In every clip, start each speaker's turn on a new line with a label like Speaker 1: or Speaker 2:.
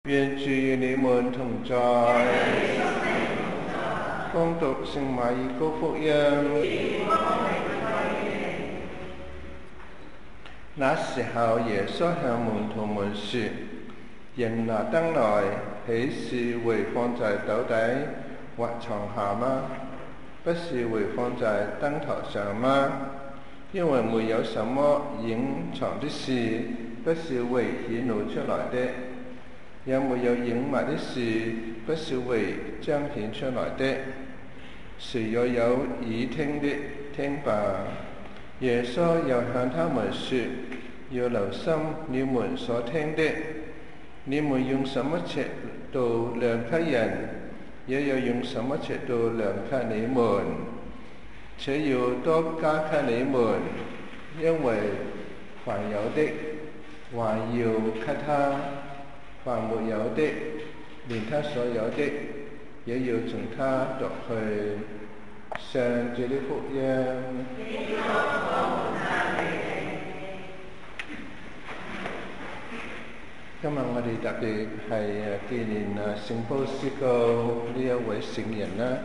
Speaker 1: 願主與你們同在。恭讀聖馬爾谷福音。那時候，耶穌向門徒們說：人拿燈來，豈是會放在斗底或床下嗎？不是會放在燈台上嗎？因為沒有什麼隱藏的事，不是會顯露出來的。也沒有隱密的事，不是會彰顯出來的。誰若有耳聽的，聽吧。耶穌又向他們說：要留心你們所聽的。你們用什麼尺度量給人，也要用什麼尺度量給你們，且要多加給你們。因為凡有的，還要給他；凡沒有的，連他所有的，也要從他奪去。上主的福音。今日我哋特別係紀念聖保斯高呢一位聖人啦。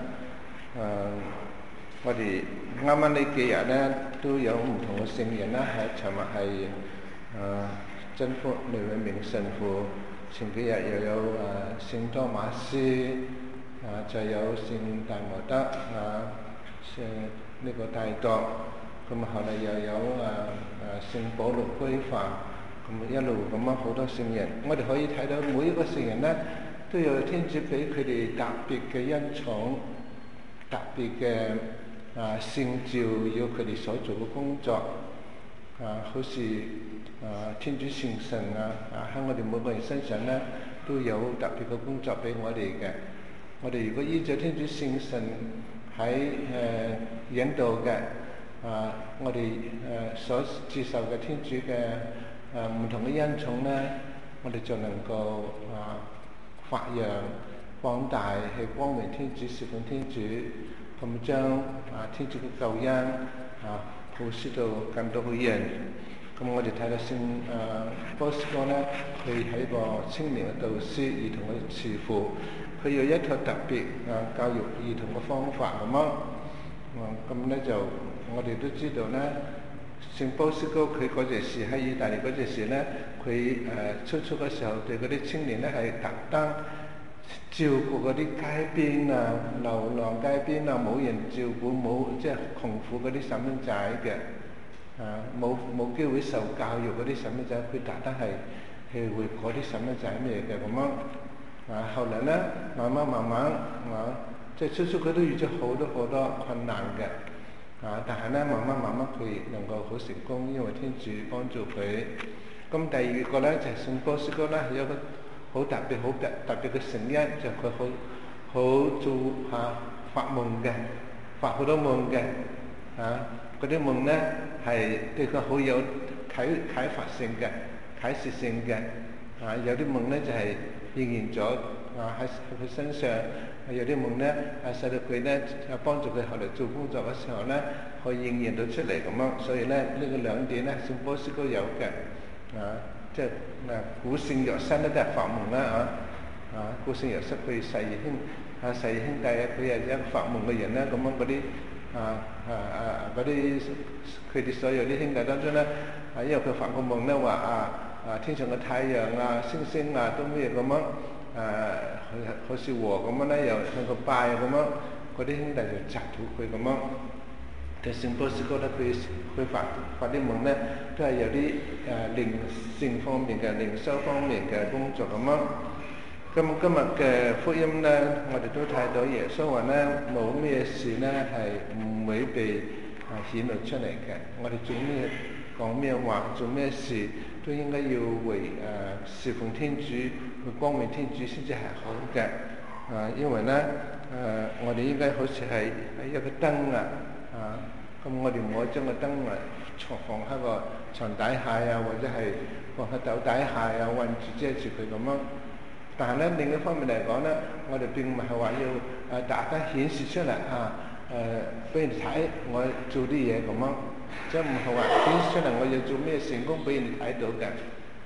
Speaker 1: 我哋啱啱呢幾日咧都有唔同嘅聖人啦。尋日係真福李永明神父。前幾日又有聖多馬斯，就有聖大莫德聖呢個大鐸，咁後嚟又有聖保祿歸化，咁一路咁樣好多聖人。我哋可以睇到每一個聖人咧都有天主俾佢哋特別嘅恩寵，特別嘅聖召，要佢哋所做嘅工作，好似天主聖神喺我哋每個人身上咧都有特別嘅工作俾我哋嘅。我哋如果依照天主聖神喺引導嘅，我哋所接受嘅天主嘅唔同嘅恩寵咧，我哋就能夠發揚廣大，去光榮天主，侍奉天主，咁將天主嘅救恩普施到更多嘅人。咁我哋睇到聖保斯高咧，佢係一個青年嘅導師，兒童嘅慈父，佢有一套特別教育兒童嘅方法咁樣。咁咧就我哋都知道咧，聖保斯高佢嗰陣時喺意大利嗰陣時咧，佢初嘅時候對嗰啲青年咧係特登照顧嗰啲街邊流浪街邊冇人照顧，即係窮苦嗰啲細蚊仔嘅。冇機會受教育嗰啲細蚊仔，佢特登係會嗰啲細蚊仔咩嘅咁樣。後嚟咧，慢慢即係初佢都遇咗好多困難嘅。但係咧，慢慢佢能夠好成功，因為天主幫助佢。咁第二個咧就係聖保斯高咧，有個好特別嘅成因，就佢好做發夢嘅，發好多夢嘅。嗰啲夢咧係對佢好有啟發性嘅、啟示性嘅。有啲夢咧就係應驗咗喺佢身上，有啲夢咧使到佢咧幫助佢後嚟做工作嘅時候咧，可以應驗到出嚟咁樣。所以咧呢個兩點咧，聖保斯高有嘅。即係古聖若瑟咧都係發夢啦。古聖若瑟佢誓言兄弟佢係一個發夢嘅人啦。咁樣嗰啲嗰啲佢哋所有啲兄弟當中咧，因為佢發個夢咧話天上嘅太陽星星都咩咁樣好似和咁樣咧，又向佢拜咁樣，嗰啲兄弟就窒到佢咁樣。但聖保斯高咧，佢發啲夢咧，都係有啲靈性方面嘅、靈修方面嘅工作咁樣。咁今日嘅福音咧，我哋都睇到耶穌話咧，冇咩事咧係唔會被顯露出嚟嘅。我哋做咩講咩話，做咩事都應該要為侍奉天主、去光榮天主先至係好嘅。因為咧我哋應該好似係一個燈咁我哋唔可以將個燈放喺個床底下或者係放喺斗底下韞住遮住佢咁樣。但係咧另一方面嚟講咧，我哋並唔係話要大家顯示出嚟俾人睇我做啲嘢咁樣，即係唔係話顯示出嚟我要做咩成功俾人睇到嘅。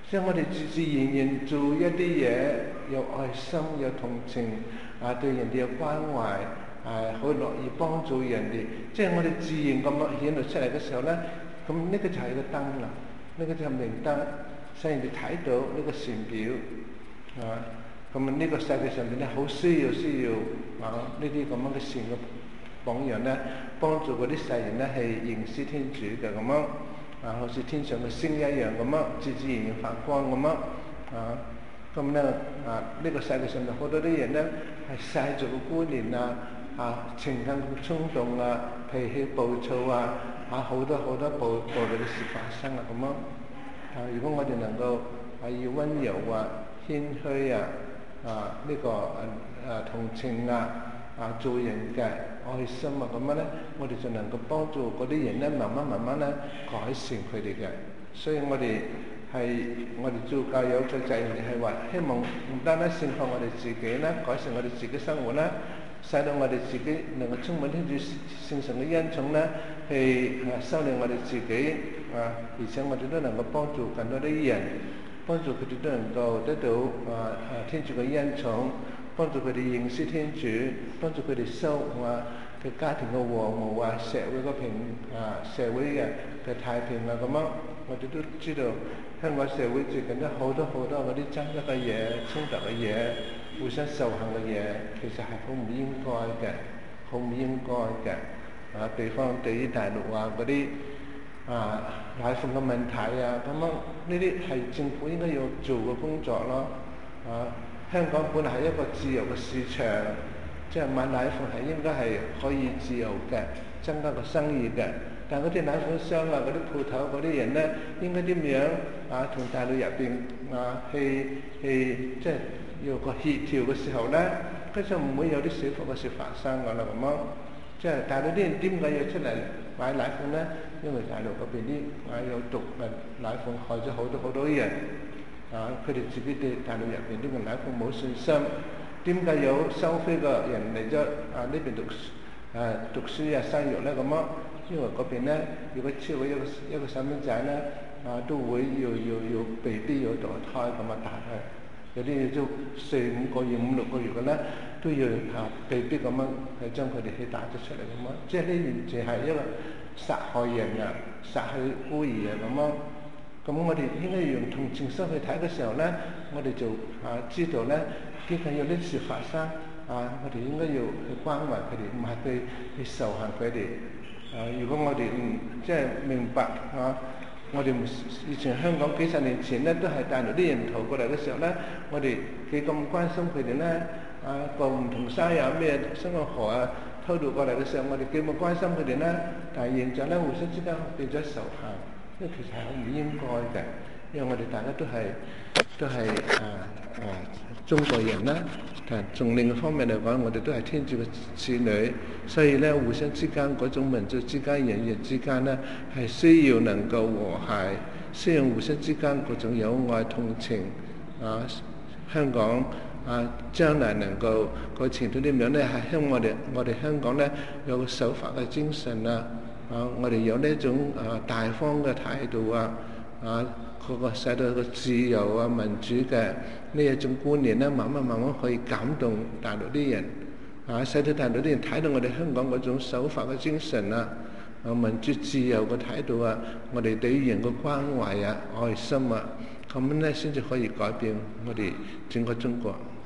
Speaker 1: 即係我哋自自然然做一啲嘢，有愛心、有同情，對人哋有關懷，好樂意幫助人哋。即係我哋自然咁樣顯露出嚟嘅時候咧，咁呢個就係個燈啦，呢個就係明燈，使人哋睇到呢個善表。咁呢個世界上面咧，好需要呢啲咁樣嘅善嘅榜樣咧，幫助嗰啲世人咧係認識天主嘅咁樣。好似天上嘅星一樣咁樣，自自然然發光咁樣。咁咧呢個世界上面好多啲人咧係世俗嘅觀念情感嘅衝動脾氣暴躁好多暴力嘅事發生咁樣。如果我哋能夠以溫柔謙虛呢個同情做人嘅愛心咁樣咧，我哋就能夠幫助嗰啲人咧，慢慢咧改善佢哋嘅。所以我哋做教友嘅制度係話，希望唔單單善待我哋自己咧，改善我哋自己生活啦，使到我哋自己能夠充滿天主聖神嘅恩寵咧，去修煉我哋自己而且我哋都能夠幫助更多啲人，幫助佢哋都能夠得到天主嘅恩寵。幫助佢哋認識天主，幫助佢哋修嘅家庭嘅和睦社會嘅太平咁樣。我哋都知道香港社會最近都好多嗰啲爭執嘅嘢、衝突嘅嘢、互相仇恨嘅嘢，其實係好唔應該嘅，比方對於大陸嗰啲奶粉嘅問題咁樣，呢啲係政府應該要做嘅工作咯。香港本來係一個自由嘅市場，即係買奶粉係應該係可以自由嘅，增加個生意嘅。但嗰啲奶粉商嗰啲鋪頭嗰啲人咧，應該點樣同大陸入邊去即係要個協調嘅時候咧，佢就唔會有啲死火嘅事發生㗎啦咁樣。即係大陸啲人點解要出嚟買奶粉咧？因為大陸嗰邊啲有毒嘅奶粉害咗好多人。佢哋自己對大陸入邊呢個奶粉冇信心，點解有收費嘅人嚟咗呢邊讀書生育咧咁樣？因為嗰邊咧，如果超過一個細蚊仔咧，都會要被逼要墮胎咁打佢。有啲都4-5個月、5-6個月嘅咧，都要被逼咁樣去將佢哋去打咗出嚟咁樣。即係呢完全係一個殺害人殺害孤兒咁樣。咁我哋應該要用同情心去睇嘅時候咧，我哋就知道咧，點解有呢事發生我哋應該要去關懷佢哋，唔係去仇恨佢哋。如果我哋即係明白我哋以前香港幾十年前咧，都係大陸啲人逃過嚟嘅時候咧，我哋幾咁關心佢哋咧，過唔同山咩新個河偷渡過嚟嘅時候，我哋幾咁關心佢哋咧。但係現在咧，互相之間變咗仇恨。呢其實係好唔應該嘅，因為我哋大家都係中國人啦。但從另一方面嚟講，我哋都係天主嘅子女，所以咧互相之間嗰種民族之間、人與人之間咧，係需要能夠和諧，需要互相之間嗰種友愛同情。香港將來能夠個前途點樣咧？係希望我哋香港咧有個守法嘅精神我哋有呢種大方嘅態度嗰個使到個自由民主嘅呢一種觀念咧，慢慢可以感動大陸啲人使到大陸啲人睇到我哋香港嗰種守法嘅精神民主自由嘅態度我哋對於人嘅關懷愛心咁咧，先至可以改變我哋整個中國。